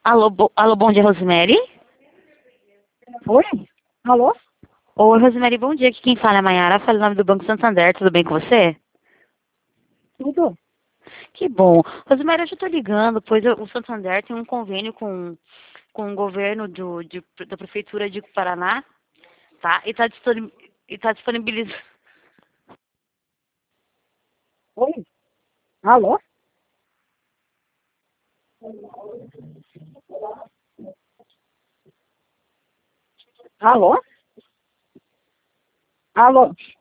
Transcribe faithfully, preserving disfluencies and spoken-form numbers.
Alô, bo... Alô, bom dia, Rosemary? Oi? Alô? Oi, Rosemary, bom dia. Aqui quem fala é a Mayara, fala o nome do Banco Santander, tudo bem com você? Tudo? Que bom. Rosemary, eu já estou ligando, pois o Santander tem um convênio com, com o governo do, de- da Prefeitura de Paraná, tá? E está e tá disponibilizando... Oi? Alô? Alô? Alô?